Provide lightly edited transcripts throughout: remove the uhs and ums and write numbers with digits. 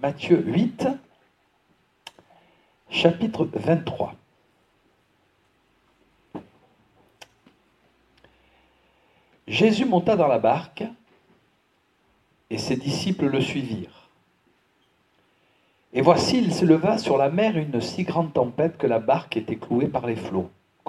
Matthieu 8, chapitre 23. Jésus monta dans la barque et ses disciples le suivirent. Et voici, il se leva sur la mer une si grande tempête que la barque était couverte par les flots.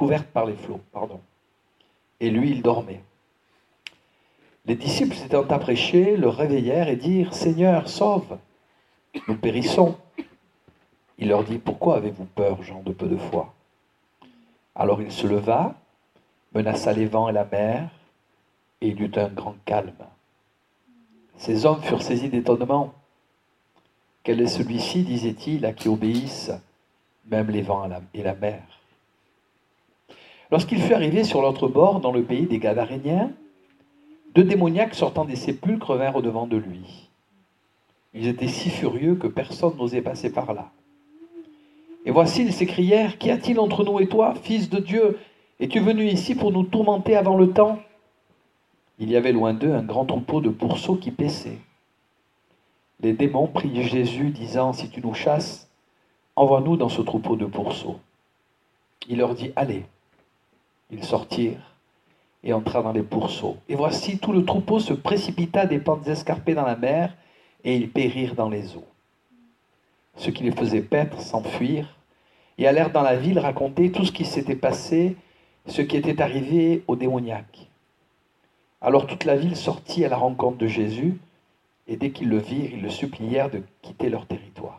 Et lui, il dormait. Les disciples s'étant approchés, le réveillèrent et dirent « Seigneur, sauve, nous périssons !» Il leur dit « Pourquoi avez-vous peur, gens de peu de foi ?» Alors il se leva, menaça les vents et la mer, et il eut un grand calme. Ces hommes furent saisis d'étonnement. « Quel est celui-ci, disait-il, à qui obéissent même les vents et la mer ?» Lorsqu'il fut arrivé sur l'autre bord, dans le pays des Gadaréniens, 2 démoniaques sortant des sépulcres vinrent au-devant de lui. Ils étaient si furieux que personne n'osait passer par là. Et voici, ils s'écrièrent « Qu'y a-t-il entre nous et toi, Fils de Dieu? Es-tu venu ici pour nous tourmenter avant le temps ?» Il y avait loin d'eux un grand troupeau de pourceaux qui paissaient. Les démons prient Jésus, disant « Si tu nous chasses, envoie-nous dans ce troupeau de pourceaux. » Il leur dit « Allez. » Ils sortirent et entrèrent dans les pourceaux. Et voici, tout le troupeau se précipita des pentes escarpées dans la mer, et ils périrent dans les eaux. Ceux qui les faisaient paître s'enfuirent, et allèrent dans la ville raconter tout ce qui s'était passé, ce qui était arrivé aux démoniaques. Alors toute la ville sortit à la rencontre de Jésus, et dès qu'ils le virent, ils le supplièrent de quitter leur territoire.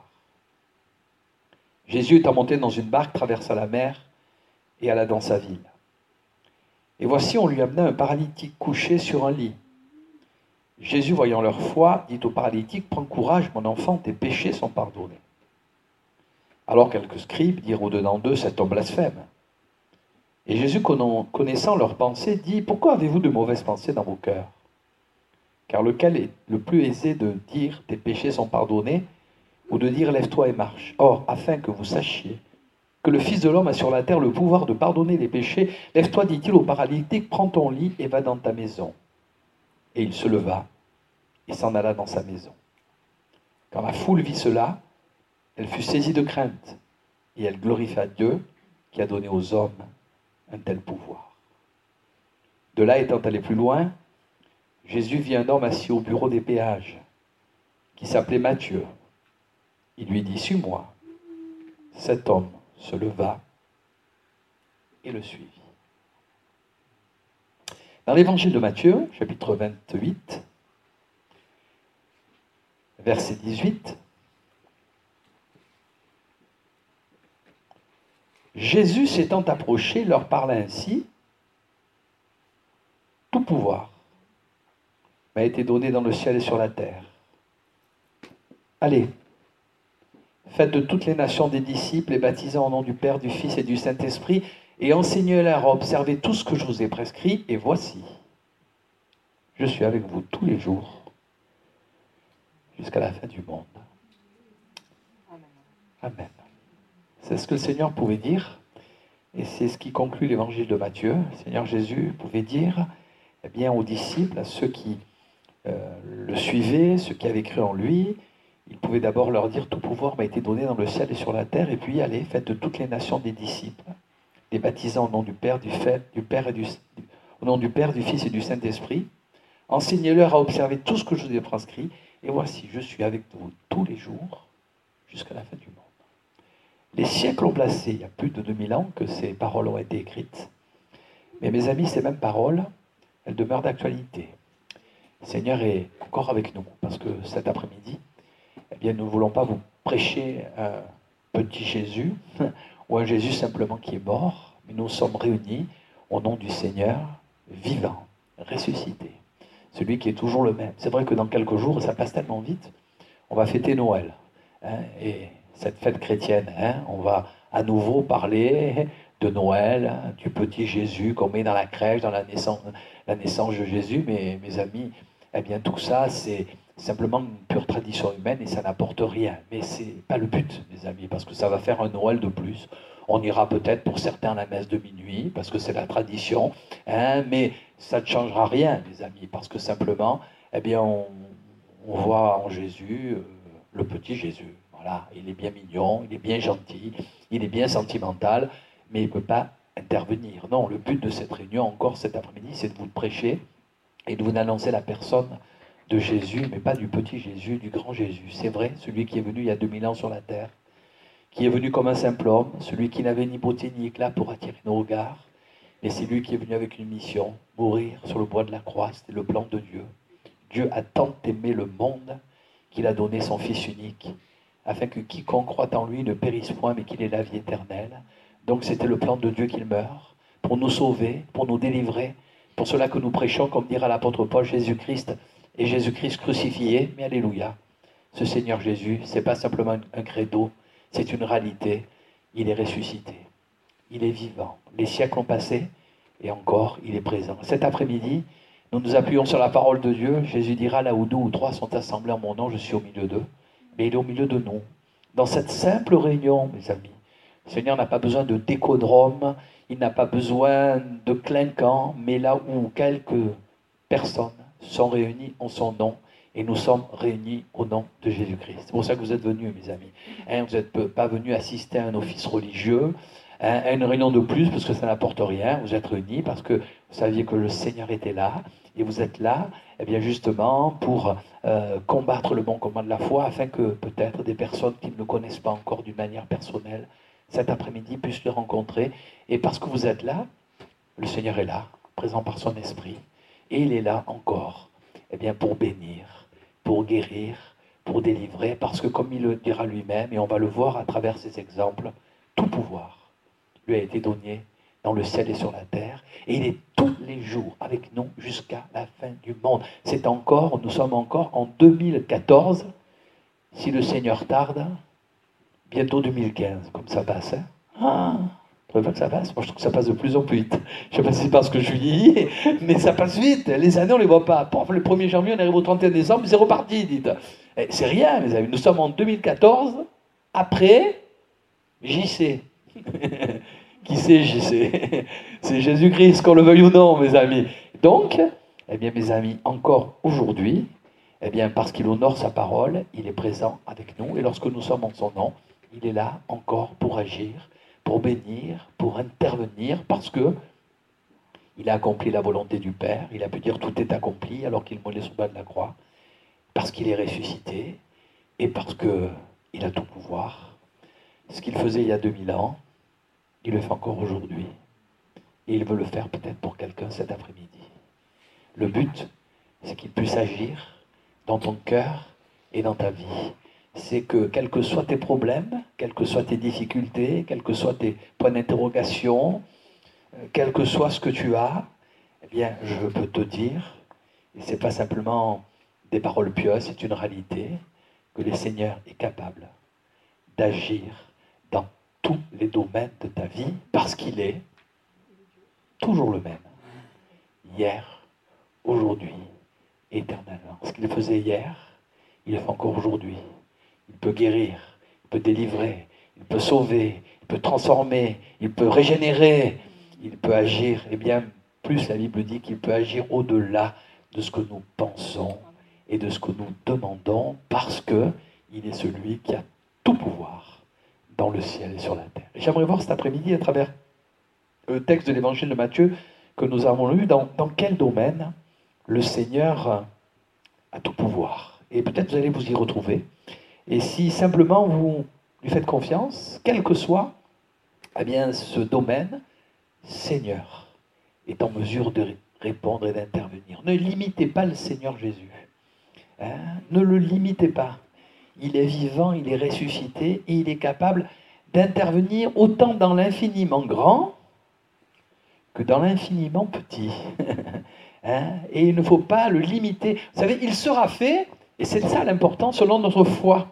Jésus étant monté dans une barque, traversa la mer, et alla dans sa ville. Et voici, on lui amena un paralytique couché sur un lit. Jésus, voyant leur foi, dit au paralytique, « Prends courage, mon enfant, tes péchés sont pardonnés. » Alors quelques scribes dirent au-dedans d'eux, « Cet homme blasphème. » Et Jésus, connaissant leurs pensées, dit, « Pourquoi avez-vous de mauvaises pensées dans vos cœurs? Car lequel est le plus aisé de dire, tes péchés sont pardonnés, ou de dire, lève-toi et marche? Or, afin que vous sachiez que le Fils de l'homme a sur la terre le pouvoir de pardonner les péchés, lève-toi, dit-il au paralytique, prends ton lit et va dans ta maison. » Et il se leva et s'en alla dans sa maison. Quand la foule vit cela, elle fut saisie de crainte, et elle glorifia Dieu qui a donné aux hommes un tel pouvoir. De là, étant allé plus loin, Jésus vit un homme assis au bureau des péages, qui s'appelait Matthieu. Il lui dit, « Suis-moi. » Cet homme se leva et le suivit. Dans l'évangile de Matthieu, chapitre 28, verset 18, Jésus s'étant approché, leur parla ainsi, « Tout pouvoir m'a été donné dans le ciel et sur la terre. Allez, faites de toutes les nations des disciples, les baptisant au nom du Père, du Fils et du Saint-Esprit, et enseignez-leur à observer tout ce que je vous ai prescrit, et voici, je suis avec vous tous les jours, jusqu'à la fin du monde. » Amen. C'est ce que le Seigneur pouvait dire, et c'est ce qui conclut l'évangile de Matthieu. Le Seigneur Jésus pouvait dire, eh bien, aux disciples, à ceux qui le suivaient, ceux qui avaient cru en lui, il pouvait d'abord leur dire, tout pouvoir m'a été donné dans le ciel et sur la terre, et puis allez, faites de toutes les nations des disciples, les baptisant au nom du Père, au nom du Père, du Fils et du Saint-Esprit. Enseignez-leur à observer tout ce que je vous ai prescrit, et voici, je suis avec vous tous les jours, jusqu'à la fin du monde. Les siècles ont passé, il y a plus de 2000 ans que ces paroles ont été écrites. Mais mes amis, ces mêmes paroles, elles demeurent d'actualité. Le Seigneur est encore avec nous, parce que cet après-midi, eh bien, nous ne voulons pas vous prêcher un petit Jésus, ou un Jésus simplement qui est mort, mais nous sommes réunis au nom du Seigneur vivant, ressuscité, celui qui est toujours le même. C'est vrai que dans quelques jours, ça passe tellement vite, on va fêter Noël, hein, et cette fête chrétienne, hein, on va à nouveau parler de Noël, hein, du petit Jésus qu'on met dans la crèche, dans la naissance de Jésus, mais mes amis, eh bien tout ça, c'est simplement une pure tradition humaine et ça n'apporte rien. Mais ce n'est pas le but, mes amis, parce que ça va faire un Noël de plus. On ira peut-être pour certains à la messe de minuit, parce que c'est la tradition, hein, mais ça ne changera rien, mes amis, parce que simplement, eh bien, on voit en Jésus le petit Jésus. Voilà, il est bien mignon, il est bien gentil, il est bien sentimental, mais il ne peut pas intervenir. Non, le but de cette réunion, encore cet après-midi, c'est de vous prêcher et de vous annoncer la personne de Jésus, mais pas du petit Jésus, du grand Jésus. C'est vrai, celui qui est venu il y a 2000 ans sur la terre, qui est venu comme un simple homme, celui qui n'avait ni beauté ni éclat pour attirer nos regards, et c'est lui qui est venu avec une mission, mourir sur le bois de la croix. C'était le plan de Dieu. Dieu a tant aimé le monde qu'il a donné son Fils unique, afin que quiconque croit en lui ne périsse point, mais qu'il ait la vie éternelle. Donc c'était le plan de Dieu qu'il meure, pour nous sauver, pour nous délivrer. Pour cela que nous prêchons, comme dira l'apôtre Paul, Jésus-Christ et Jésus-Christ crucifié, mais alléluia. Ce Seigneur Jésus, ce n'est pas simplement un credo, c'est une réalité. Il est ressuscité. Il est vivant. Les siècles ont passé et encore, il est présent. Cet après-midi, nous nous appuyons sur la parole de Dieu. Jésus dira, là où deux ou trois sont assemblés en mon nom, je suis au milieu d'eux. Mais il est au milieu de nous. Dans cette simple réunion, mes amis, le Seigneur n'a pas besoin de décodrome, il n'a pas besoin de clinquant, mais là où quelques personnes sont réunies en son nom, et nous sommes réunis au nom de Jésus-Christ. C'est pour ça que vous êtes venus, mes amis. Vous n'êtes pas venus assister à un office religieux, à une réunion de plus, parce que ça n'apporte rien. Vous êtes réunis parce que vous saviez que le Seigneur était là, et vous êtes là, eh bien justement, pour combattre le bon combat de la foi, afin que peut-être des personnes qui ne le connaissent pas encore d'une manière personnelle, cet après-midi, puissent le rencontrer. Et parce que vous êtes là, le Seigneur est là, présent par son esprit, et il est là encore, eh bien, pour bénir, pour guérir, pour délivrer, parce que comme il le dira lui-même, et on va le voir à travers ces exemples, tout pouvoir lui a été donné dans le ciel et sur la terre, et il est tous les jours avec nous jusqu'à la fin du monde. Nous sommes encore en 2014, si le Seigneur tarde, bientôt 2015, comme ça passe. Hein. Vous trouvez pas que ça passe? Moi je trouve que ça passe de plus en plus vite. Je ne sais pas si c'est parce que je suis mais ça passe vite. Les années on ne les voit pas. Le 1er janvier, on arrive au 31 décembre, c'est reparti, dites. C'est rien, mes amis. Nous sommes en 2014, après JC. Qui c'est JC? C'est Jésus-Christ, qu'on le veuille ou non, mes amis. Donc, eh bien, mes amis, encore aujourd'hui, eh bien, parce qu'il honore sa parole, il est présent avec nous. Et lorsque nous sommes en son nom, il est là encore pour agir, pour bénir, pour intervenir, parce que il a accompli la volonté du Père. Il a pu dire tout est accompli alors qu'il mollait sur le bas de la croix, parce qu'il est ressuscité et parce qu'il a tout pouvoir. Ce qu'il faisait il y a 2000 ans, il le fait encore aujourd'hui. Et il veut le faire peut-être pour quelqu'un cet après-midi. Le but, c'est qu'il puisse agir dans ton cœur et dans ta vie. C'est que, quels que soient tes problèmes, quelles que soient tes difficultés, quels que soient tes points d'interrogation, quel que soit ce que tu as, eh bien, je peux te dire, et ce n'est pas simplement des paroles pieuses, c'est une réalité, que le Seigneur est capable d'agir dans tous les domaines de ta vie, parce qu'il est toujours le même. Hier, aujourd'hui, éternellement. Ce qu'il faisait hier, il le fait encore aujourd'hui. Il peut guérir, il peut délivrer, il peut sauver, il peut transformer, il peut régénérer, il peut agir. Et bien plus, la Bible dit qu'il peut agir au-delà de ce que nous pensons et de ce que nous demandons, parce qu'il est celui qui a tout pouvoir dans le ciel et sur la terre. Et j'aimerais voir cet après-midi, à travers le texte de l'évangile de Matthieu que nous avons lu, dans quel domaine le Seigneur a tout pouvoir. Et peut-être vous allez vous y retrouver. Et si simplement vous lui faites confiance, quel que soit eh bien, ce domaine, Seigneur est en mesure de répondre et d'intervenir. Ne limitez pas le Seigneur Jésus. Hein? Ne le limitez pas. Il est vivant, il est ressuscité et il est capable d'intervenir autant dans l'infiniment grand que dans l'infiniment petit. Hein? Et il ne faut pas le limiter. Vous savez, il sera fait, et c'est ça l'important, selon notre foi.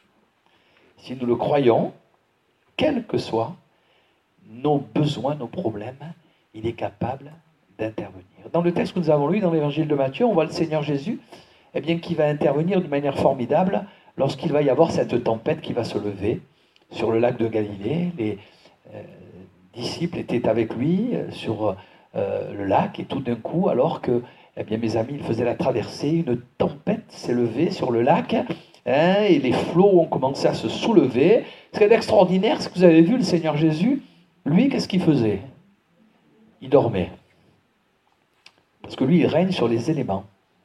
Si nous le croyons, quels que soient nos besoins, nos problèmes, il est capable d'intervenir. Dans le texte que nous avons lu, dans l'évangile de Matthieu, on voit le Seigneur Jésus eh bien, qui va intervenir d'une manière formidable lorsqu'il va y avoir cette tempête qui va se lever sur le lac de Galilée. Les disciples étaient avec lui sur le lac, et tout d'un coup, alors que, eh bien, mes amis, ils faisaient la traversée, une tempête s'est levée sur le lac, hein, et les flots ont commencé à se soulever. Ce qui est extraordinaire, c'est que vous avez vu le Seigneur Jésus, lui, qu'est-ce qu'il faisait? Il dormait. Parce que lui, il règne sur les éléments.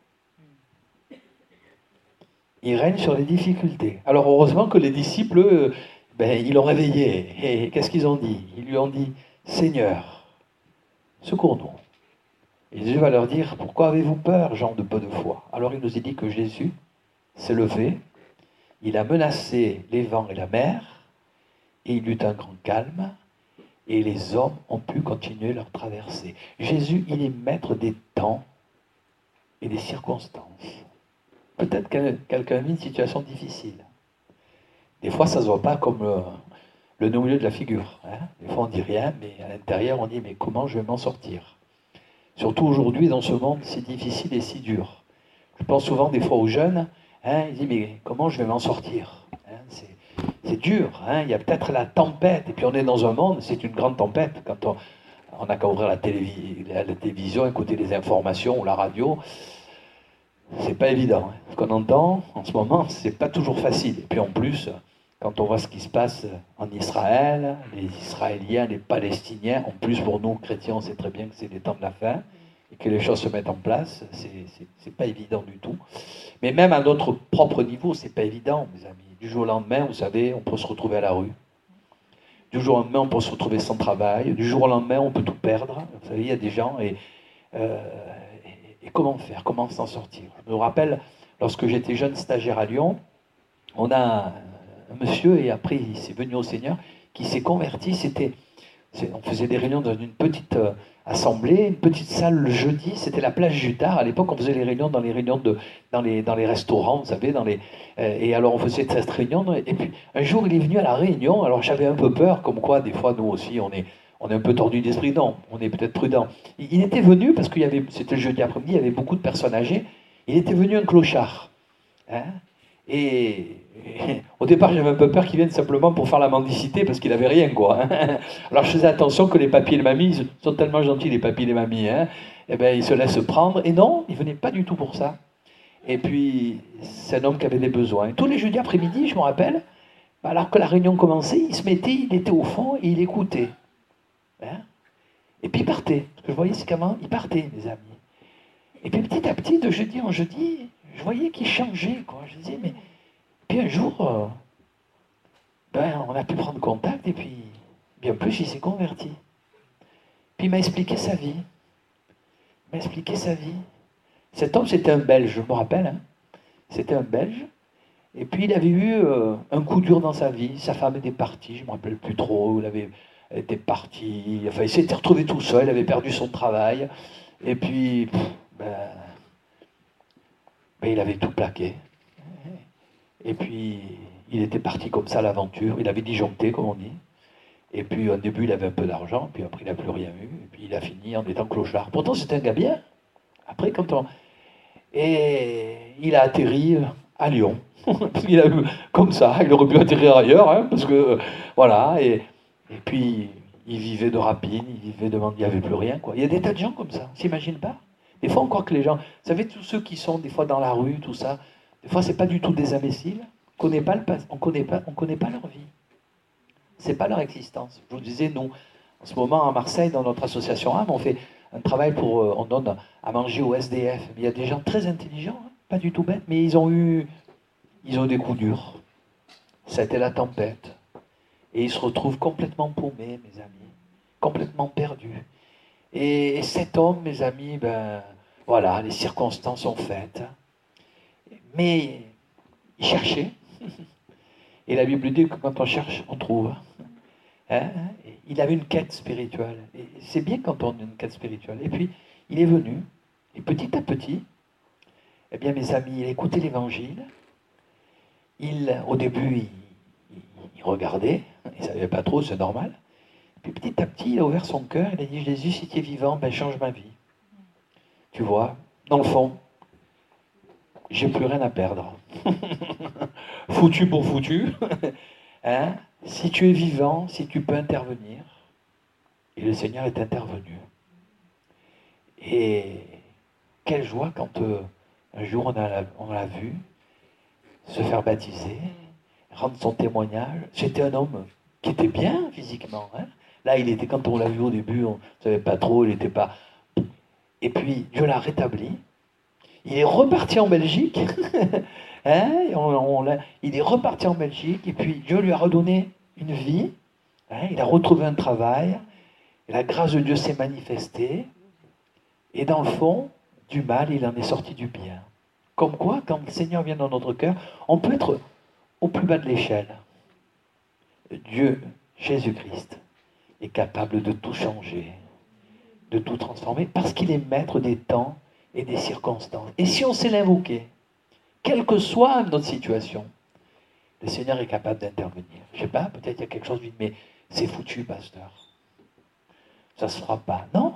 Il règne sur les difficultés. Alors heureusement que les disciples, eux, ils l'ont réveillé. Et qu'est-ce qu'ils ont dit? Ils lui ont dit, Seigneur, secours-nous. Et Jésus va leur dire, pourquoi avez-vous peur, gens de peu de foi? Alors il nous a dit que Jésus s'est levé, il a menacé les vents et la mer, et il eut un grand calme, et les hommes ont pu continuer leur traversée. Jésus, il est maître des temps et des circonstances. Peut-être que quelqu'un vit une situation difficile. Des fois, ça ne se voit pas comme le nez au milieu de la figure. Hein. Des fois, on ne dit rien, mais à l'intérieur, on dit, mais comment je vais m'en sortir? Surtout aujourd'hui, dans ce monde si difficile et si dur. Je pense souvent des fois aux jeunes, hein, ils disent, mais comment je vais m'en sortir? Hein, c'est dur, hein, il y a peut-être la tempête, et puis on est dans un monde, c'est une grande tempête, quand on n'a qu'à ouvrir la télévision, écouter les informations ou la radio, c'est pas évident. Hein. Ce qu'on entend en ce moment, c'est pas toujours facile. Et puis en plus, quand on voit ce qui se passe en Israël, les Israéliens, les Palestiniens, en plus pour nous chrétiens, on sait très bien que c'est les temps de la fin et que les choses se mettent en place, c'est pas évident du tout. Mais même à notre propre niveau, c'est pas évident, mes amis. Du jour au lendemain, vous savez, on peut se retrouver à la rue. Du jour au lendemain, on peut se retrouver sans travail. Du jour au lendemain, on peut tout perdre. Vous savez, il y a des gens et comment faire, comment s'en sortir. Je me rappelle, lorsque j'étais jeune stagiaire à Lyon, on a un monsieur, et après il s'est venu au Seigneur, qui s'est converti. On faisait des réunions dans une petite assemblée, une petite salle le jeudi, c'était la plage Jutard. À l'époque, on faisait les réunions dans les restaurants, vous savez, et alors on faisait cette réunion. Et puis un jour, il est venu à la réunion. Alors j'avais un peu peur, comme quoi des fois nous aussi on est un peu tordu d'esprit. Non, on est peut-être prudent. Il était venu parce c'était le jeudi après-midi, il y avait beaucoup de personnes âgées. Il était venu un clochard. Hein, et au départ, j'avais un peu peur qu'il vienne simplement pour faire la mendicité parce qu'il n'avait rien, quoi. Alors je faisais attention que les papiers et les mamies, ils sont tellement gentils, les papiers et les mamies, hein, et ben ils se laissent prendre. Et non, il venait pas du tout pour ça. Et puis, c'est un homme qui avait des besoins. Et tous les jeudis après-midi, je me rappelle, alors que la réunion commençait, il était au fond et il écoutait. Hein, et puis il partait. Parce que je voyais, c'est comment il partait, mes amis. Et puis petit à petit, de jeudi en jeudi, je voyais qu'il changeait, quoi. Je disais, mais... Puis un jour, on a pu prendre contact, et puis, bien plus, il s'est converti. Puis il m'a expliqué sa vie. Il m'a expliqué sa vie. Cet homme, c'était un Belge, je me rappelle. Hein. C'était un Belge. Et puis il avait eu un coup dur dans sa vie. Sa femme était partie, je ne me rappelle plus trop. Elle était partie. Enfin, il s'était retrouvé tout seul, il avait perdu son travail. Et puis, il avait tout plaqué. Et puis, il était parti comme ça à l'aventure. Il avait disjoncté, comme on dit. Et puis, au début, il avait un peu d'argent. Puis après, il n'a plus rien eu. Et puis, il a fini en étant clochard. Pourtant, c'était un gars bien. Après, Et il a atterri à Lyon. Il a eu comme ça. Il aurait pu atterrir ailleurs. Hein, parce que, voilà. Et puis, il vivait de rapine. Il vivait de... Il n'y avait plus rien, quoi. Il y a des tas de gens comme ça. On ne s'imagine pas. Des fois, on croit que les gens... Vous savez, tous ceux qui sont des fois dans la rue, tout ça... Des fois, c'est pas du tout des imbéciles. On ne connaît pas leur vie. C'est pas leur existence. Je vous disais, nous, en ce moment, à Marseille, dans notre association âme, on fait un travail on donne à manger aux SDF. Il y a des gens très intelligents, hein, pas du tout bêtes, mais ils ont des coups durs. Ça a été la tempête. Et ils se retrouvent complètement paumés, mes amis. Complètement perdus. Et cet homme, mes amis, voilà, les circonstances sont faites. Mais il cherchait. Et la Bible dit que quand on cherche, on trouve. Hein? Il avait une quête spirituelle. Et c'est bien quand on a une quête spirituelle. Et puis, il est venu. Et petit à petit, eh bien, mes amis, il a écouté l'évangile. Au début, il regardait. Il ne savait pas trop, c'est normal. Puis petit à petit, il a ouvert son cœur. Il a dit, Jésus, si tu es vivant, change ma vie. Tu vois, dans le fond, j'ai plus rien à perdre. Foutu pour foutu. Hein? Si tu es vivant, si tu peux intervenir. Et le Seigneur est intervenu. Et quelle joie quand un jour on l'a vu. se faire baptiser, rendre son témoignage. C'était un homme qui était bien physiquement. Hein. Là, il était, quand on l'a vu au début, on ne savait pas trop, il n'était pas... Et puis, Dieu l'a rétabli. Il est reparti en Belgique. Hein, il est reparti en Belgique, et puis Dieu lui a redonné une vie. Hein, il a retrouvé un travail. Et la grâce de Dieu s'est manifestée. Et dans le fond, du mal, il en est sorti du bien. Comme quoi, quand le Seigneur vient dans notre cœur, on peut être au plus bas de l'échelle. Dieu, Jésus-Christ, est capable de tout changer, de tout transformer, parce qu'il est maître des temps et des circonstances. Et si on sait l'invoquer, quelle que soit notre situation, le Seigneur est capable d'intervenir. Je ne sais pas, peut-être il y a quelque chose de mais c'est foutu, pasteur. Ça ne se fera pas. Non.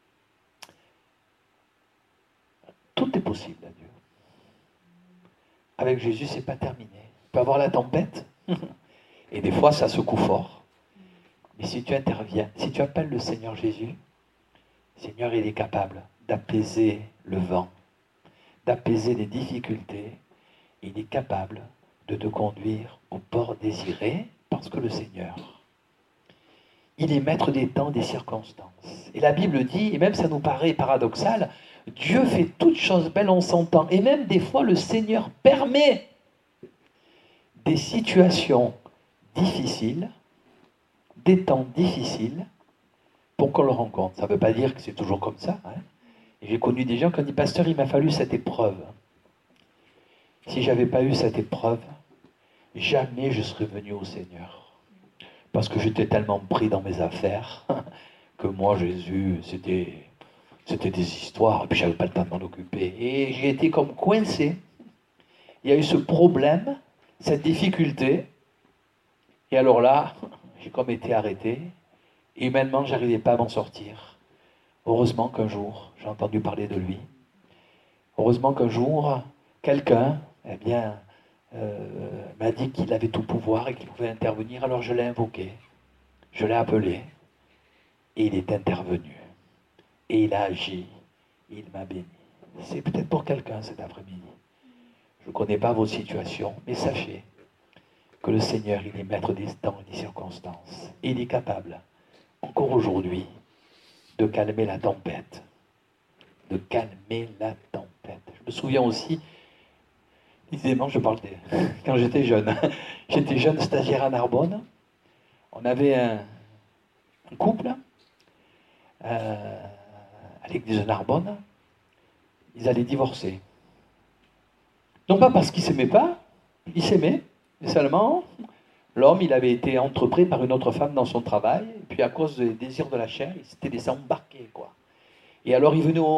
Tout est possible à Dieu. Avec Jésus, ce n'est pas terminé. Il peut y avoir la tempête, et des fois, ça secoue fort. Mais si tu interviens, si tu appelles le Seigneur Jésus, le Seigneur, il est capable d'apaiser le vent, d'apaiser les difficultés. Il est capable de te conduire au port désiré, parce que le Seigneur, il est maître des temps, des circonstances. Et la Bible dit, et même ça nous paraît paradoxal, Dieu fait toutes choses belles en son temps. Et même des fois, le Seigneur permet des situations difficiles, des temps difficiles, pour qu'on le rencontre. Ça ne veut pas dire que c'est toujours comme ça. Hein. Et j'ai connu des gens qui ont dit, pasteur, il m'a fallu cette épreuve. Si je n'avais pas eu cette épreuve, jamais je serais venu au Seigneur. Parce que j'étais tellement pris dans mes affaires que moi, Jésus, c'était des histoires, et puis je n'avais pas le temps de m'en occuper. Et j'ai été comme coincé. Il y a eu ce problème, cette difficulté. Et alors là, j'ai comme été arrêté. Et humainement, je n'arrivais pas à m'en sortir. Heureusement qu'un jour, j'ai entendu parler de lui. Heureusement qu'un jour, quelqu'un, m'a dit qu'il avait tout pouvoir et qu'il pouvait intervenir. Alors je l'ai invoqué. Je l'ai appelé. Et il est intervenu. Et il a agi, il m'a béni. C'est peut-être pour quelqu'un cet après-midi. Je ne connais pas vos situations, mais sachez que le Seigneur, il est maître des temps et des circonstances. Et il est capable, encore aujourd'hui, de calmer la tempête. De calmer la tempête. Je me souviens aussi, évidemment, je parle quand j'étais jeune. J'étais jeune stagiaire à Narbonne. On avait un couple. À l'église de Narbonne, ils allaient divorcer. Non pas parce qu'ils ne s'aimaient pas, ils s'aimaient, mais seulement l'homme, il avait été entrepris par une autre femme dans son travail, et puis à cause des désirs de la chair, il s'était laissé embarquer, quoi. Et alors ils venaient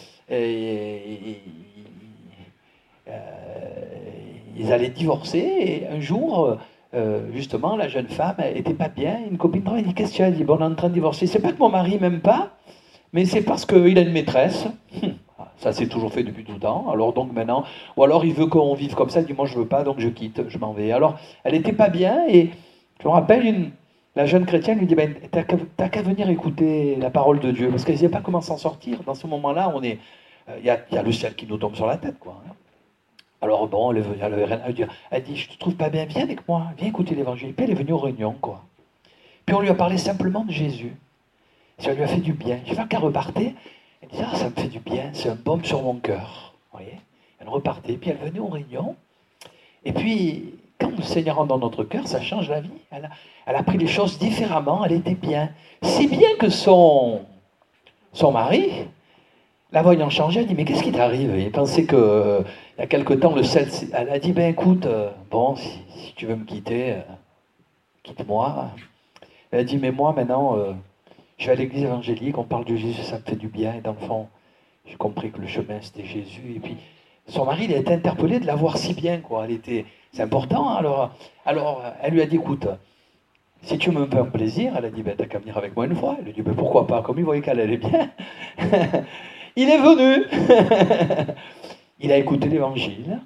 ils allaient divorcer, et un jour, justement, la jeune femme n'était pas bien, une copine de travail dit, qu'est-ce que tu as dit? Bon, on est en train de divorcer. C'est pas que mon mari m'aime pas, mais c'est parce qu'il a une maîtresse. Ça s'est toujours fait depuis tout le temps. Alors donc maintenant, ou alors il veut qu'on vive comme ça, il dit moi je veux pas, donc je quitte, je m'en vais. Alors elle n'était pas bien et je me rappelle, la jeune chrétienne lui dit ben, t'as qu'à venir écouter la parole de Dieu, parce qu'elle ne sait pas comment s'en sortir. Dans ce moment-là, il y a le ciel qui nous tombe sur la tête, quoi. Alors bon, elle dit je te trouve pas bien, viens avec moi, viens écouter l'évangile. Puis elle est venue aux réunions, quoi. Puis on lui a parlé simplement de Jésus. Ça lui a fait du bien. Je vois qu'elle repartait, elle disait, ah, ça me fait du bien, c'est un baume sur mon cœur. Vous voyez, elle repartait, puis elle venait aux réunions. Et puis, quand le Seigneur rentre dans notre cœur, ça change la vie. Elle a pris les choses différemment, elle était bien. Si bien que son mari, la voyant changer, elle dit, mais qu'est-ce qui t'arrive? Il pensait que, il y a quelque temps, elle a dit, ben écoute, bon, si tu veux me quitter, quitte-moi. Elle a dit, mais moi, maintenant... je vais à l'église évangélique, on parle de Jésus, ça me fait du bien. Et dans le fond, j'ai compris que le chemin, c'était Jésus. Et puis, son mari, il a été interpellé de la voir si bien, quoi. C'est important. Hein, alors, elle lui a dit, écoute, si tu me fais un plaisir, elle a dit, ben, t'as qu'à venir avec moi une fois. Elle a dit, ben, pourquoi pas? Comme il voyait qu'elle allait bien. Il est venu. Il a écouté l'évangile.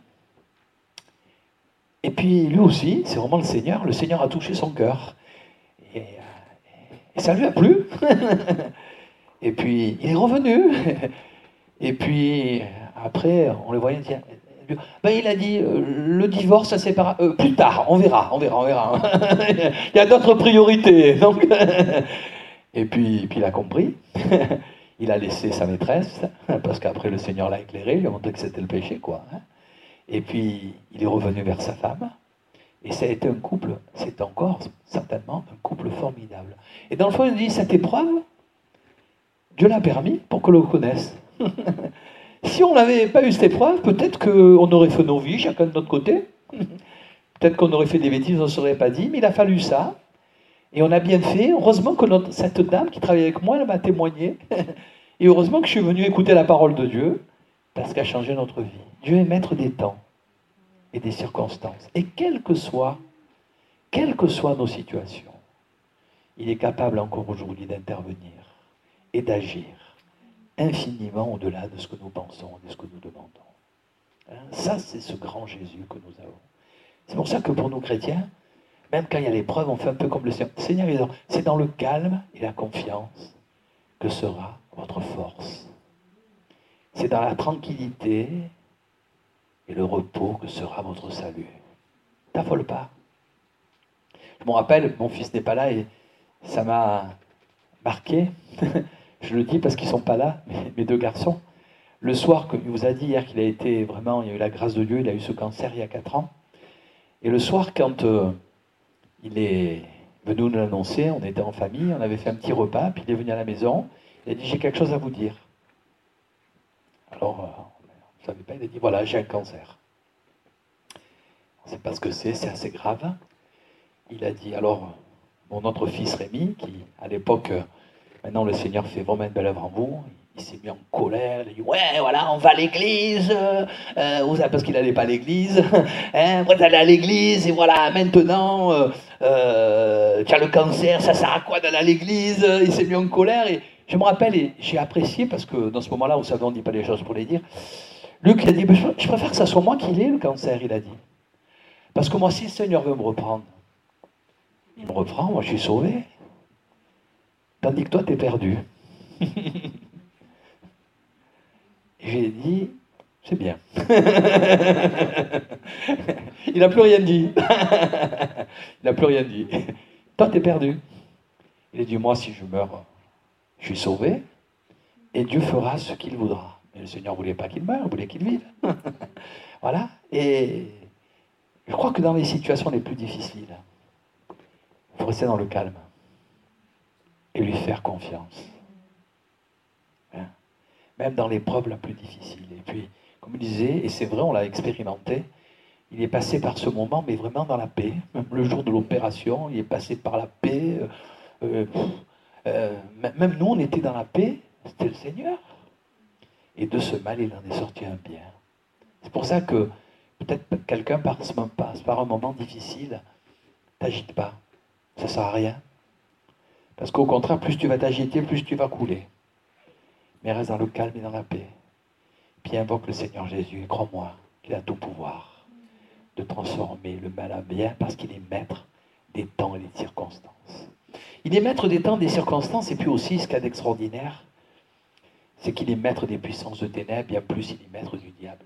Et puis, lui aussi, c'est vraiment le Seigneur a touché son cœur. Et ça lui a plu. Et puis, il est revenu. Et puis, après, on le voyait dire, Ben, il a dit, le divorce, ça sépara... plus tard, on verra. Il y a d'autres priorités. Donc... et puis il a compris. Il a laissé sa maîtresse, parce qu'après le Seigneur l'a éclairé, il lui a montré que c'était le péché, quoi. Et puis il est revenu vers sa femme. Et ça a été un couple, c'est encore certainement un couple formidable. Et dans le fond, il dit, cette épreuve, Dieu l'a permis pour que l'on connaisse. Si on n'avait pas eu cette épreuve, peut-être qu'on aurait fait nos vies, chacun de notre côté. Peut-être qu'on aurait fait des bêtises, on ne saurait pas dit, mais il a fallu ça. Et on a bien fait. Heureusement que cette dame qui travaille avec moi, elle m'a témoigné. Et heureusement que je suis venu écouter la parole de Dieu, parce qu'elle a changé notre vie. Dieu est maître des temps et des circonstances. Et quelles que soient nos situations, il est capable encore aujourd'hui d'intervenir et d'agir infiniment au-delà de ce que nous pensons, de ce que nous demandons. Ça, c'est ce grand Jésus que nous avons. C'est pour ça que pour nous chrétiens, même quand il y a l'épreuve, on fait un peu comme le Seigneur. C'est dans le calme et la confiance que sera votre force. C'est dans la tranquillité et le repos que sera votre salut. T'affole pas. Je me rappelle, mon fils n'est pas là et ça m'a marqué. Je le dis parce qu'ils ne sont pas là, mes deux garçons. Le soir, comme il vous a dit hier qu'il a été vraiment, il a eu la grâce de Dieu, il a eu ce cancer il y a 4 ans. Et le soir, quand il est venu nous l'annoncer, on était en famille, on avait fait un petit repas, puis il est venu à la maison, il a dit, j'ai quelque chose à vous dire. Alors, on ne savait pas, il a dit, voilà, j'ai un cancer. On ne sait pas ce que c'est assez grave. Il a dit, alors, mon autre fils Rémi, qui à l'époque, maintenant le Seigneur fait vraiment une belle œuvre en vous, il s'est mis en colère, il a dit, ouais, voilà, on va à l'église, parce qu'il n'allait pas à l'église, hein, vous allez à l'église, et voilà, maintenant, tu as le cancer, ça sert à quoi d'aller à l'église? Il s'est mis en colère, et je me rappelle, et j'ai apprécié, parce que dans ce moment-là, vous savez, on ne dit pas les choses pour les dire, Luc a dit, je préfère que ça soit moi qui l'ai, le cancer, il a dit. Parce que moi, si le Seigneur veut me reprendre, il me reprend, moi je suis sauvé. Tandis que toi, tu es perdu. Et j'ai dit, c'est bien. Il n'a plus rien dit. Il n'a plus rien dit. Toi, tu es perdu. Il a dit, moi, si je meurs, je suis sauvé. Et Dieu fera ce qu'il voudra. Mais le Seigneur ne voulait pas qu'il meure, il voulait qu'il vive. Voilà. Et je crois que dans les situations les plus difficiles, il faut rester dans le calme et lui faire confiance. Hein? Même dans l'épreuve la plus difficile. Et puis, comme il disait, et c'est vrai, on l'a expérimenté, il est passé par ce moment, mais vraiment dans la paix. Même le jour de l'opération, il est passé par la paix. Même nous, on était dans la paix, c'était le Seigneur. Et de ce mal, il en est sorti un bien. C'est pour ça que peut-être quelqu'un passe par un moment difficile, t'agite pas. Ça ne sert à rien. Parce qu'au contraire, plus tu vas t'agiter, plus tu vas couler. Mais reste dans le calme et dans la paix. Puis invoque le Seigneur Jésus et crois-moi qu'il a tout pouvoir de transformer le mal en bien parce qu'il est maître des temps et des circonstances. Il est maître des temps et des circonstances et puis aussi ce qu'il y a d'extraordinaire, c'est qu'il est maître des puissances de ténèbres, bien plus il est maître du diable.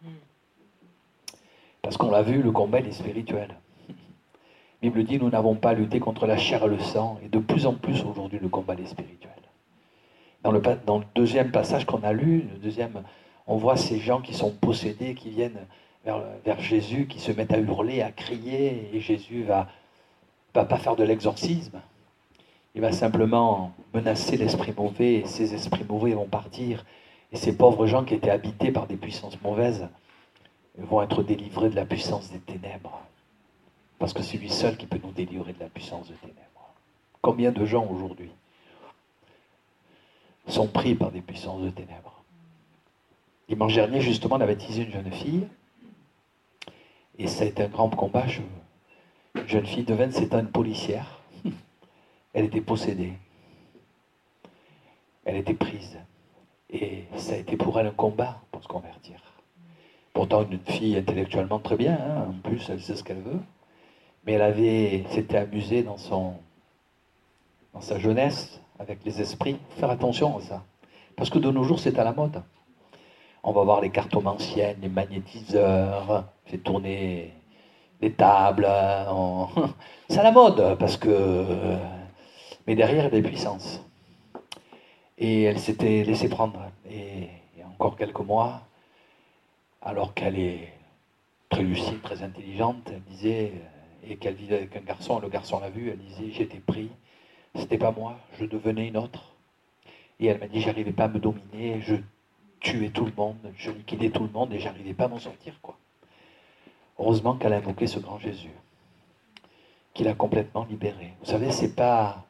Parce qu'on l'a vu, le combat est spirituel. La Bible dit, nous n'avons pas à lutter contre la chair et le sang, et de plus en plus aujourd'hui, le combat est spirituel. Dans le deuxième passage qu'on a lu, on voit ces gens qui sont possédés, qui viennent vers Jésus, qui se mettent à hurler, à crier, et Jésus va pas faire de l'exorcisme. Il va simplement menacer l'esprit mauvais, et ces esprits mauvais vont partir, et ces pauvres gens qui étaient habités par des puissances mauvaises vont être délivrés de la puissance des ténèbres. Parce que c'est lui seul qui peut nous délivrer de la puissance des ténèbres. Combien de gens aujourd'hui sont pris par des puissances de ténèbres? Dimanche dernier, justement, on avait baptisé une jeune fille. Et ça a été un grand combat. Une jeune fille de 27 ans, une policière. Elle était possédée. Elle était prise. Et ça a été pour elle un combat pour se convertir. Pourtant, une fille intellectuellement très bien. Hein, en plus, elle sait ce qu'elle veut. Mais elle s'était amusée dans sa jeunesse avec les esprits. Faire attention à ça. Parce que de nos jours, c'est à la mode. On va voir les cartomanciennes, les magnétiseurs, fait tourner les tables. C'est à la mode, parce que... Mais derrière, il y a des puissances. Et elle s'était laissée prendre. Et il y a encore quelques mois, alors qu'elle est très lucide, très intelligente, elle disait, et qu'elle vivait avec un garçon, le garçon l'a vu, elle disait, j'étais pris, c'était pas moi, je devenais une autre. Et elle m'a dit, j'arrivais pas à me dominer, je tuais tout le monde, je liquidais tout le monde et j'arrivais pas à m'en sortir, quoi. Heureusement qu'elle a invoqué ce grand Jésus, qui l'a complètement libéré. Vous savez, c'est pas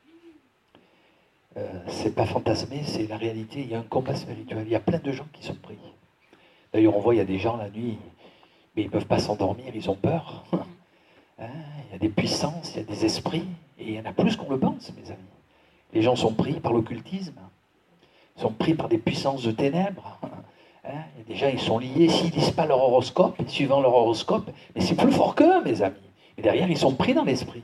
fantasmé, c'est la réalité. Il y a un combat spirituel. Il y a plein de gens qui sont pris. D'ailleurs, on voit, il y a des gens la nuit, mais ils ne peuvent pas s'endormir, ils ont peur. Hein, il y a des puissances, il y a des esprits, et il y en a plus qu'on le pense, mes amis. Les gens sont pris par l'occultisme, sont pris par des puissances de ténèbres. Hein, il y a des gens, ils sont liés, s'ils ne lisent pas leur horoscope, suivant leur horoscope, mais c'est plus fort qu'eux, mes amis. Et derrière, ils sont pris dans l'esprit.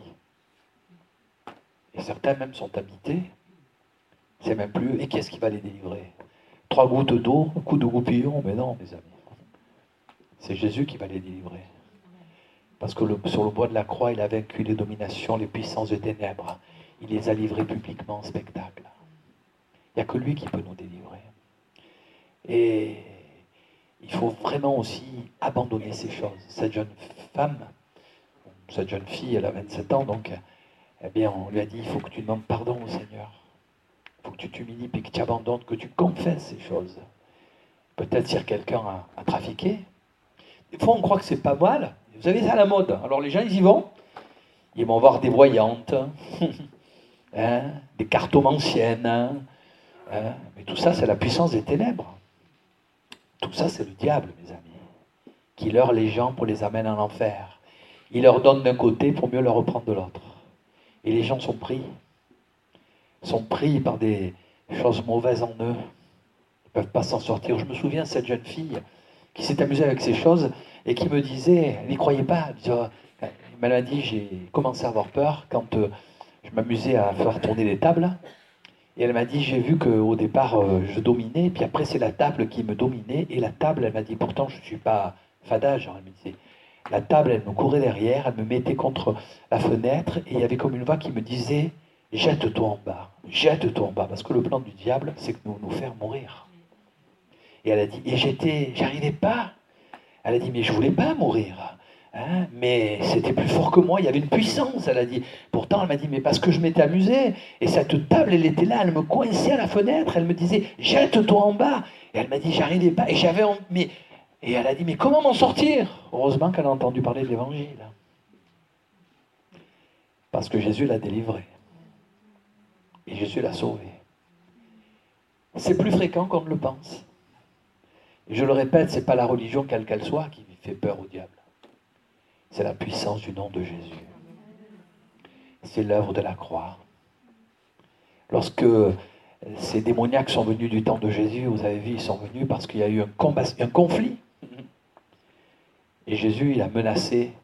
Et certains même sont habités. C'est même plus eux. Et qui est-ce qui va les délivrer? 3 gouttes d'eau, un coup de goupillon, mais non, mes amis. C'est Jésus qui va les délivrer. Parce que sur le bois de la croix, il a vaincu les dominations, les puissances des ténèbres. Il les a livrées publiquement en spectacle. Il n'y a que lui qui peut nous délivrer. Et il faut vraiment aussi abandonner ces choses. Cette jeune femme, cette jeune fille, elle a 27 ans, donc eh bien, on lui a dit, il faut que tu demandes pardon au Seigneur. Il faut que tu t'humilies, puis que tu abandonnes, que tu confesses ces choses. Peut-être si quelqu'un a trafiqué. Des fois, on croit que c'est pas mal. Vous savez, c'est à la mode. Alors les gens, ils y vont. Ils vont voir des voyantes, hein, des cartomanciennes. Hein, mais tout ça, c'est la puissance des ténèbres. Tout ça, c'est le diable, mes amis, qui leurre les gens pour les amener en enfer. Il leur donne d'un côté pour mieux leur reprendre de l'autre. Et les gens sont pris par des choses mauvaises en eux. Ils ne peuvent pas s'en sortir. Je me souviens de cette jeune fille qui s'est amusée avec ces choses et qui me disait, elle n'y croyait pas. Elle m'a dit, j'ai commencé à avoir peur quand je m'amusais à faire tourner les tables. Et elle m'a dit, j'ai vu qu'au départ, je dominais, puis après, c'est la table qui me dominait. Et la table, elle m'a dit, pourtant, je ne suis pas fada, genre, elle me disait. La table, elle me courait derrière, elle me mettait contre la fenêtre, et il y avait comme une voix qui me disait, jette-toi en bas, parce que le plan du diable, c'est que nous faire mourir. Et elle a dit, et j'arrivais pas. Elle a dit, mais je voulais pas mourir. Hein, mais c'était plus fort que moi, il y avait une puissance, elle a dit. Pourtant, elle m'a dit, mais parce que je m'étais amusée, et cette table, elle était là, elle me coinçait à la fenêtre, elle me disait, jette-toi en bas. Et elle m'a dit, j'arrivais pas, et et elle a dit, mais comment m'en sortir? Heureusement qu'elle a entendu parler de l'évangile. Parce que Jésus l'a délivrée. Et Jésus l'a sauvée. C'est plus fréquent qu'on ne le pense. Et je le répète, ce n'est pas la religion, quelle qu'elle soit, qui fait peur au diable. C'est la puissance du nom de Jésus. C'est l'œuvre de la croix. Lorsque ces démoniaques sont venus du temps de Jésus, vous avez vu, ils sont venus parce qu'il y a eu un conflit. Et Jésus, il a menacé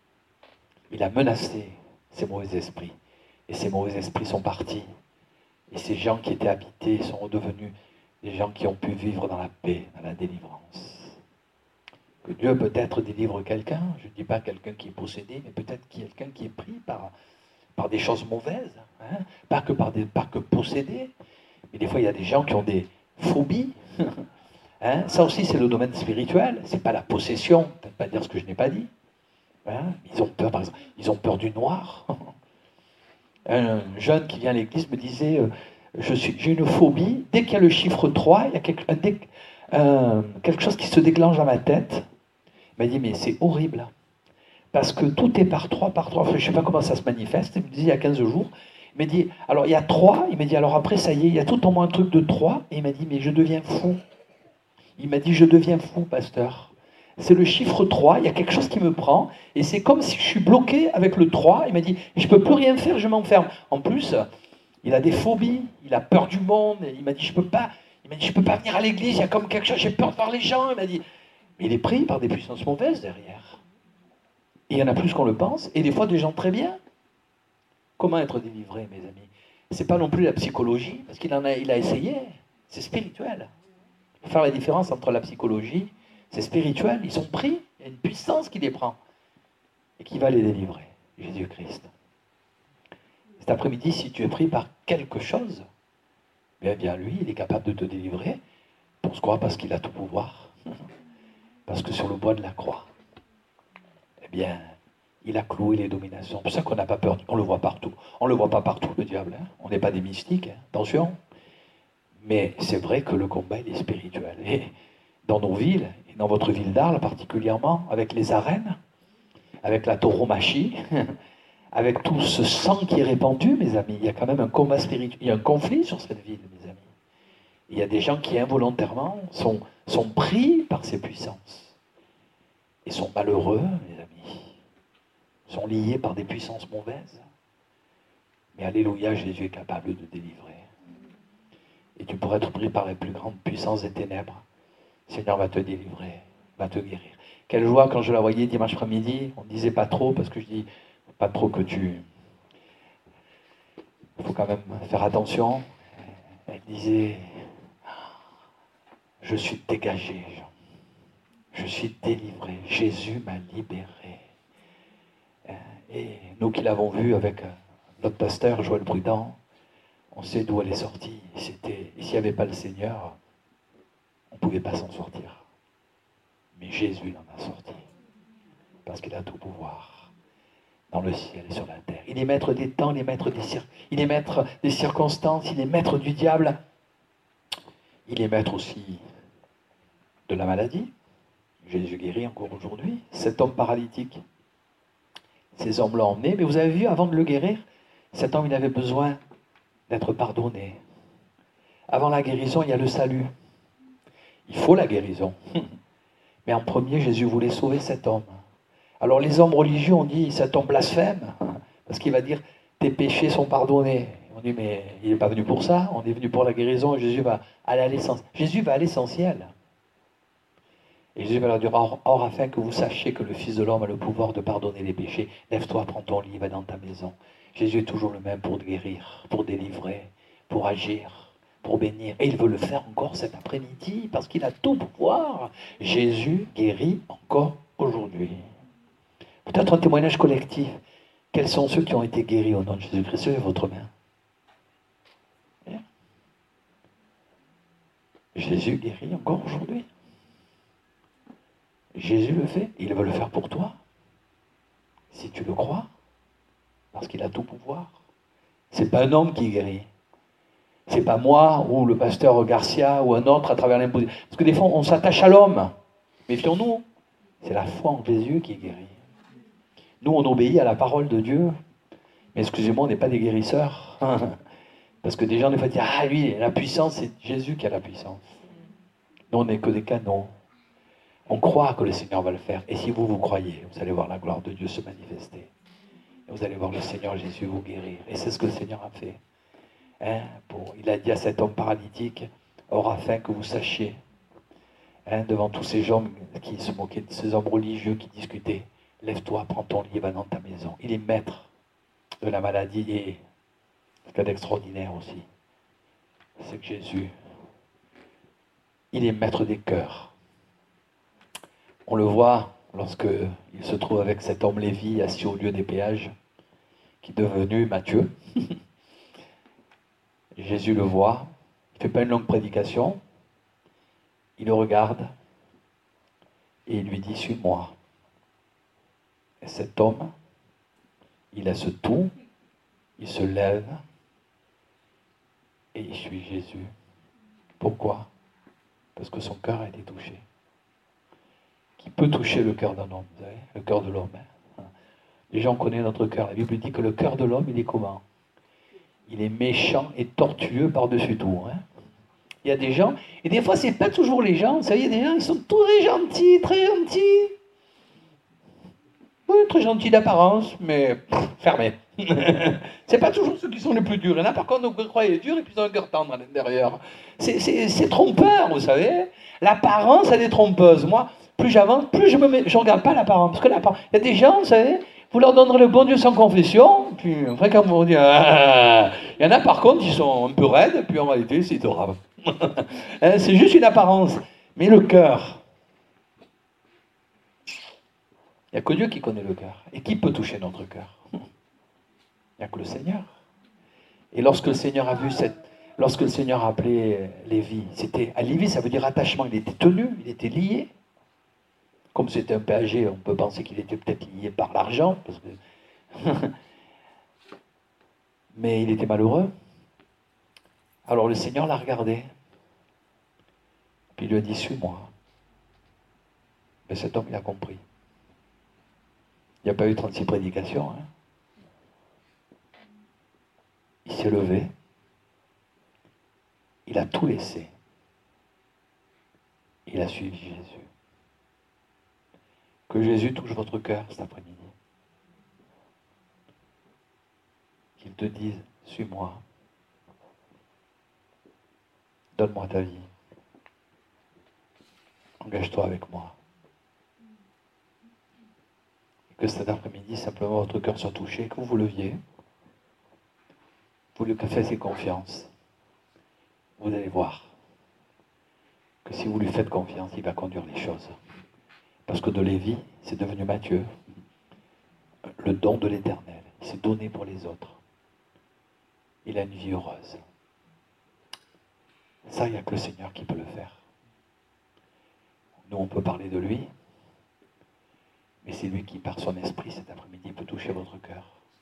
ces mauvais esprits. Et ces mauvais esprits sont partis. Et ces gens qui étaient habités sont redevenus des gens qui ont pu vivre dans la paix, dans la délivrance. Que Dieu peut-être délivre quelqu'un, je ne dis pas quelqu'un qui est possédé, mais peut-être quelqu'un qui est pris par des choses mauvaises, hein, pas que possédé, mais des fois il y a des gens qui ont des phobies. Hein, ça aussi c'est le domaine spirituel, c'est pas la possession, peut-être pas dire ce que je n'ai pas dit. Hein, ils ont peur, par exemple, ils ont peur du noir. Un jeune qui vient à l'église me disait, j'ai une phobie, dès qu'il y a le chiffre 3, il y a quelque chose qui se déclenche dans ma tête. Il m'a dit, mais c'est horrible, parce que tout est par 3, je ne sais pas comment ça se manifeste. Il me dit, il y a 15 jours, il m'a dit, alors il y a 3, il m'a dit, alors après ça y est, il y a tout en moi un truc de 3, et il m'a dit, mais je deviens fou. Il m'a dit, je deviens fou, pasteur. C'est le chiffre 3, il y a quelque chose qui me prend, et c'est comme si je suis bloqué avec le 3. Il m'a dit, je ne peux plus rien faire, je m'enferme. En plus, il a des phobies, il a peur du monde, il m'a dit, je peux pas venir à l'église, il y a comme quelque chose, j'ai peur de voir les gens. Il m'a dit, mais il est pris par des puissances mauvaises derrière. Et il y en a plus qu'on le pense, et des fois des gens très bien. Comment être délivré, mes amis? C'est pas non plus la psychologie, parce qu'il a essayé, c'est spirituel. Il faut faire la différence entre la psychologie, c'est spirituel, ils sont pris, il y a une puissance qui les prend et qui va les délivrer, Jésus-Christ. Cet après-midi, si tu es pris par quelque chose, bien lui, il est capable de te délivrer. Pourquoi? Parce qu'il a tout pouvoir. Parce que sur le bois de la croix, eh bien, il a cloué les dominations. C'est pour ça qu'on n'a pas peur. On le voit partout. On ne le voit pas partout, le diable. Hein. On n'est pas des mystiques, hein. Attention. Mais c'est vrai que le combat, il est spirituel. Et dans nos villes, et dans votre ville d'Arles particulièrement, avec les arènes, avec la tauromachie, avec tout ce sang qui est répandu, mes amis, il y a quand même un combat spirituel. Il y a un conflit sur cette ville, mes amis. Il y a des gens qui involontairement sont pris par ces puissances. Et sont malheureux, mes amis. Sont liés par des puissances mauvaises. Mais alléluia, Jésus est capable de délivrer. Et tu pourrais être pris par les plus grandes puissances des ténèbres. Le Seigneur va te délivrer, va te guérir. Quelle joie quand je la voyais dimanche après-midi. On ne disait pas trop, parce que je dis pas trop que tu... Il faut quand même faire attention. Elle disait, je suis dégagé, Jean. Je suis délivré. Jésus m'a libéré. Et nous qui l'avons vu avec notre pasteur, Joël Prudent, on sait d'où elle est sortie. S'il n'y avait pas le Seigneur, on ne pouvait pas s'en sortir. Mais Jésus l'en a sorti. Parce qu'il a tout pouvoir. Dans le ciel et sur la terre. Il est maître des temps, il est maître il est maître des circonstances, il est maître du diable. Il est maître aussi de la maladie. Jésus guérit encore aujourd'hui. Cet homme paralytique, ces hommes l'ont emmené. Mais vous avez vu, avant de le guérir, cet homme, il avait besoin d'être pardonné. Avant la guérison, il y a le salut. Il faut la guérison. Mais en premier, Jésus voulait sauver cet homme. Alors les hommes religieux ont dit, cet homme blasphème, parce qu'il va dire, tes péchés sont pardonnés. On dit, mais il n'est pas venu pour ça, on est venu pour la guérison, et Jésus va aller à l'essentiel. Jésus va à l'essentiel. Et Jésus va leur dire, or afin que vous sachiez que le Fils de l'homme a le pouvoir de pardonner les péchés, lève-toi, prends ton lit, va dans ta maison. Jésus est toujours le même pour guérir, pour délivrer, pour agir, pour bénir. Et il veut le faire encore cet après-midi, parce qu'il a tout pouvoir. Jésus guérit encore aujourd'hui. Peut-être un témoignage collectif. Quels sont ceux qui ont été guéris au nom de Jésus-Christ? Levez votre main. Bien. Jésus guérit encore aujourd'hui. Jésus le fait. Il veut le faire pour toi. Si tu le crois. Parce qu'il a tout pouvoir. C'est pas un homme qui guérit. C'est pas moi ou le pasteur Garcia ou un autre à travers l'imposition. Parce que des fois, on s'attache à l'homme. Méfions-nous. C'est la foi en Jésus qui guérit. Nous, on obéit à la parole de Dieu. Mais excusez-moi, on n'est pas des guérisseurs. Parce que des gens, des fois, disent, ah, lui, la puissance, c'est Jésus qui a la puissance. Nous, on n'est que des canons. On croit que le Seigneur va le faire. Et si vous croyez, vous allez voir la gloire de Dieu se manifester. Et vous allez voir le Seigneur Jésus vous guérir. Et c'est ce que le Seigneur a fait. Il a dit à cet homme paralytique, or afin que vous sachiez, devant tous ces gens qui se moquaient, ces hommes religieux qui discutaient, lève-toi, prends ton lit, va dans ta maison. Il est maître de la maladie et ce qu'il y a d'extraordinaire aussi, c'est que Jésus, il est maître des cœurs. On le voit lorsque il se trouve avec cet homme Lévi assis au lieu des péages, qui est devenu Matthieu. Jésus le voit, il ne fait pas une longue prédication, il le regarde et il lui dit, suis-moi. Et cet homme, il laisse tout, il se lève et il suit Jésus. Pourquoi? Parce que son cœur a été touché. Qui peut toucher le cœur d'un homme, vous savez, le cœur de l'homme. Les gens connaissent notre cœur. La Bible dit que le cœur de l'homme, il est comment? Il est méchant et tortueux par-dessus tout. Il y a des gens, et des fois, c'est pas toujours les gens. Vous savez, il y a des gens, ils sont très gentils, très gentils. Oui, très gentils d'apparence, mais fermés. C'est pas toujours ceux qui sont les plus durs. Il y en a par contre, vous croyez dur et puis ils ont un cœur tendre à l'intérieur. C'est trompeur, vous savez. L'apparence, elle est trompeuse. Moi, plus j'avance, plus je regarde pas l'apparence. Parce que l'apparence, il y a des gens, vous savez, Vous leur donnerez le bon Dieu sans confession, puis après quand vous dire, il y en a par contre qui sont un peu raides, puis en réalité c'est adorable. C'est juste une apparence. Mais le cœur, il n'y a que Dieu qui connaît le cœur. Et qui peut toucher notre cœur? Il n'y a que le Seigneur. Et lorsque le Seigneur a vu lorsque le Seigneur a appelé Lévi, Lévi, ça veut dire attachement, il était tenu, il était lié. Comme c'était un péager, on peut penser qu'il était peut-être lié par l'argent, parce que mais il était malheureux. Alors le Seigneur l'a regardé, puis il lui a dit, suis-moi. Mais cet homme, il a compris. Il n'y a pas eu 36 prédications. Hein. Il s'est levé, il a tout laissé. Il a suivi Jésus. Que Jésus touche votre cœur cet après-midi. Qu'il te dise, suis-moi. Donne-moi ta vie. Engage-toi avec moi. Et que cet après-midi, simplement, votre cœur soit touché, que vous vous leviez. Vous lui fassiez confiance. Vous allez voir que si vous lui faites confiance, il va conduire les choses. Parce que de Lévi, c'est devenu Matthieu. Le don de l'Éternel. Il s'est donné pour les autres. Il a une vie heureuse. Ça, il n'y a que le Seigneur qui peut le faire. Nous, on peut parler de lui, mais c'est lui qui, par son esprit, cet après-midi, peut toucher votre cœur.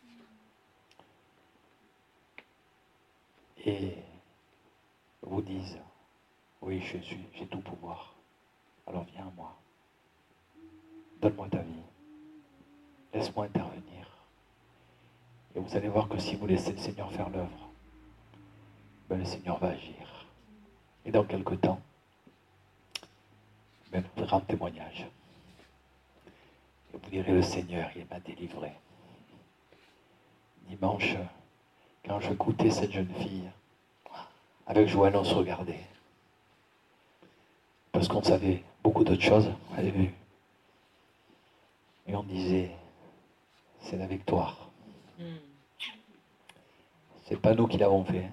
Et vous dise, oui, j'ai tout pouvoir. Alors viens à moi. Donne-moi ta vie. Laisse-moi intervenir. Et vous allez voir que si vous laissez le Seigneur faire l'œuvre, ben le Seigneur va agir. Et dans quelque temps, ben vous verrez un témoignage. Et vous direz, le Seigneur, il m'a délivré. Dimanche, quand j'écoutais cette jeune fille, avec Joanne, on se regardait. Parce qu'on savait beaucoup d'autres choses, on avait vu. Et on disait, c'est la victoire. C'est pas nous qui l'avons fait.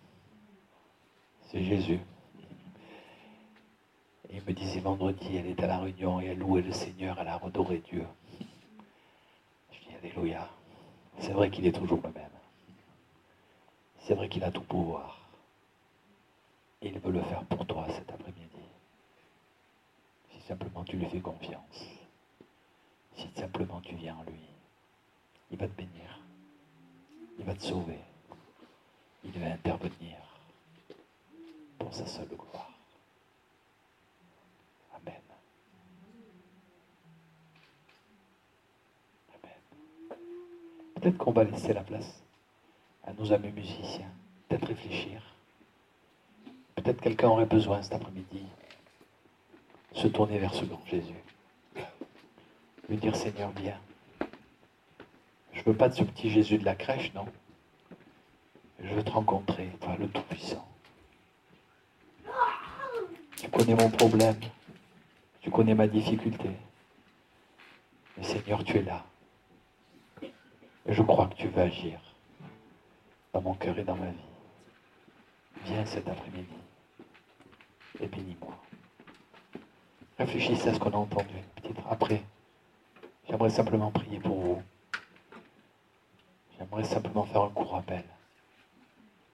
C'est Jésus. Et il me disait vendredi, elle est à la réunion et elle louait le Seigneur, elle a adoré Dieu. Je dis, alléluia. C'est vrai qu'il est toujours le même. C'est vrai qu'il a tout pouvoir. Et il veut le faire pour toi cet après-midi. Si simplement tu lui fais confiance. Si simplement tu viens en lui. Il va te bénir. Il va te sauver. Il va intervenir pour sa seule gloire. Amen. Amen. Peut-être qu'on va laisser la place à nos amis musiciens. Peut-être réfléchir. Peut-être quelqu'un aurait besoin cet après-midi de se tourner vers ce grand Jésus. Lui dire, Seigneur, viens. Je ne veux pas de ce petit Jésus de la crèche, non. Je veux te rencontrer, toi, le Tout-Puissant. Tu connais mon problème. Tu connais ma difficulté. Mais Seigneur, tu es là. Et je crois que tu veux agir dans mon cœur et dans ma vie. Viens cet après-midi et bénis-moi. Réfléchissez à ce qu'on a entendu. Peut-être après, j'aimerais simplement prier pour vous. J'aimerais simplement faire un court rappel.